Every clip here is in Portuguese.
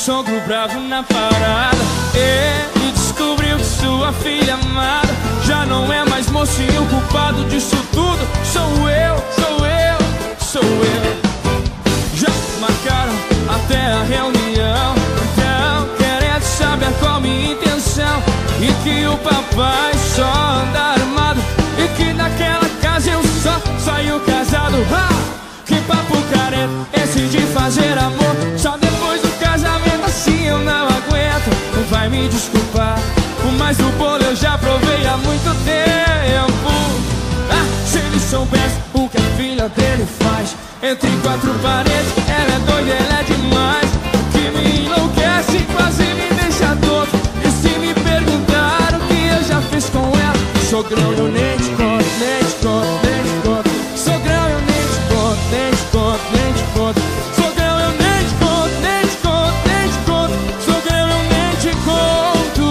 sogro bravo na parada. Ele descobriu que sua filha amada já não é mais mocinho. O culpado disso tudo sou eu, sou eu, sou eu. Já marcaram até a reunião, então querendo saber qual minha intenção. E que o papai só anda armado, e que naquela casa eu só saio casado. Que papo careta esse de fazer amor só depois do casamento, assim eu não aguento. Vai me desculpar, mas do bolo eu já provei há muito tempo. Se ele soubesse o que a filha dele faz entre quatro paredes, ela é doida, ela é demais. O que me enlouquece quase me deixa doido. E se me perguntar o que eu já fiz com ela, sogrão, eu nem te conto, nem te conto, nem te conto. Sogrão, eu nem te conto, nem te conto, nem te conto. Sogrão, eu nem te conto, nem te conto, nem te conto. Sogrão, eu nem te conto.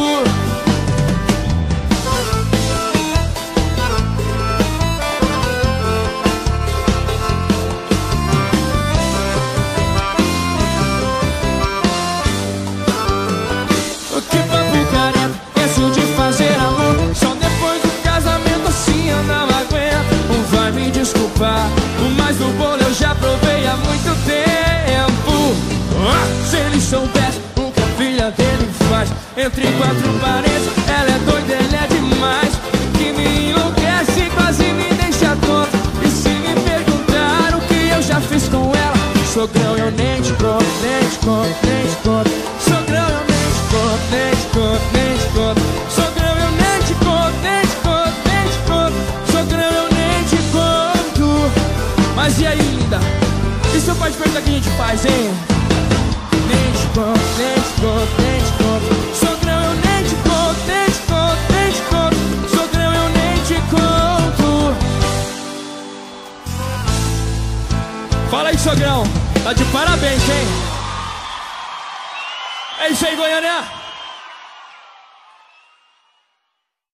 Que papo careta esse de fazer amor só depois do casamento, assim eu não aguento. Vai me desculpar, mas do bolo eu já provei há muito tempo. Se ele soubesse o que a filha dele faz entre quatro paredes, ela é doida, ela é demais. Que me enlouquece, quase me deixa tonto. E se me perguntar o que eu já fiz com ela, sogrão, eu nem te conto, nem te conto, nem te conto. Sogrão, eu nem te conto, nem te conto, nem te conto. Sogrão, eu nem te conto, nem te conto, nem te conto. Sogrão, eu nem te conto. Mas e aí, linda? E se eu pode perguntar o que a gente faz, hein? Nem te conto, nem te conto, nem te conto. Sogrão, eu nem te conto, nem te conto, nem te conto. Sogrão, eu nem te conto. Fala aí, sogrão. Tá de parabéns, hein? É isso aí, Goiânia.